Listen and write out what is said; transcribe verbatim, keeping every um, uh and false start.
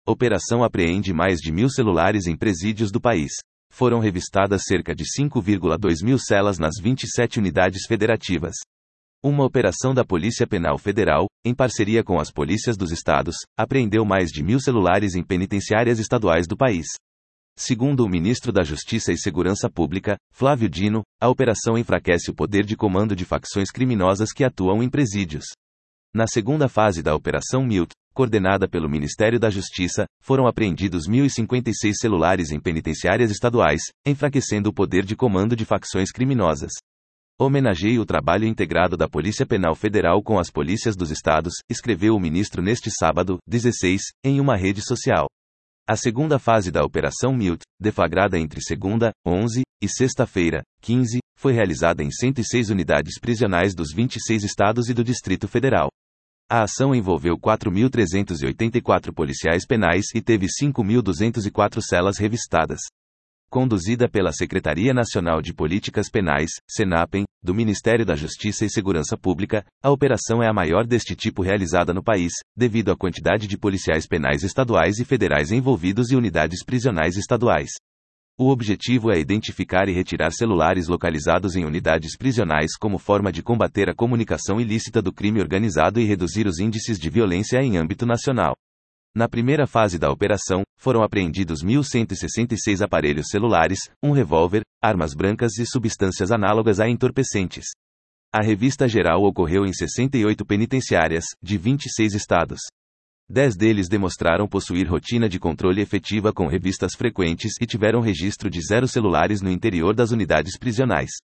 Operação apreende mais de mil celulares em presídios do país. Foram revistadas cerca de cinco vírgula dois mil celas nas vinte e sete unidades federativas. Uma operação da Polícia Penal Federal, em parceria com as polícias dos estados, apreendeu mais de mil celulares em penitenciárias estaduais do país. Segundo o ministro da Justiça e Segurança Pública, Flávio Dino, a operação enfraquece o poder de comando de facções criminosas que atuam em presídios. Na segunda fase da Operação Milton, coordenada pelo Ministério da Justiça, foram apreendidos mil e cinquenta e seis celulares em penitenciárias estaduais, enfraquecendo o poder de comando de facções criminosas. Homenageie o trabalho integrado da Polícia Penal Federal com as polícias dos estados, escreveu o ministro neste sábado, dezesseis, em uma rede social. A segunda fase da Operação Milton, deflagrada entre segunda, onze, e sexta-feira, quinze, foi realizada em cento e seis unidades prisionais dos vinte e seis estados e do Distrito Federal. A ação envolveu quatro mil trezentos e oitenta e quatro policiais penais e teve cinco mil duzentas e quatro celas revistadas. Conduzida pela Secretaria Nacional de Políticas Penais, Senapem, do Ministério da Justiça e Segurança Pública, a operação é a maior deste tipo realizada no país, devido à quantidade de policiais penais estaduais e federais envolvidos e unidades prisionais estaduais. O objetivo é identificar e retirar celulares localizados em unidades prisionais como forma de combater a comunicação ilícita do crime organizado e reduzir os índices de violência em âmbito nacional. Na primeira fase da operação, foram apreendidos mil cento e sessenta e seis aparelhos celulares, um revólver, armas brancas e substâncias análogas a entorpecentes. A revista geral ocorreu em sessenta e oito penitenciárias, de vinte e seis estados. Dez deles demonstraram possuir rotina de controle efetiva com revistas frequentes e tiveram registro de zero celulares no interior das unidades prisionais.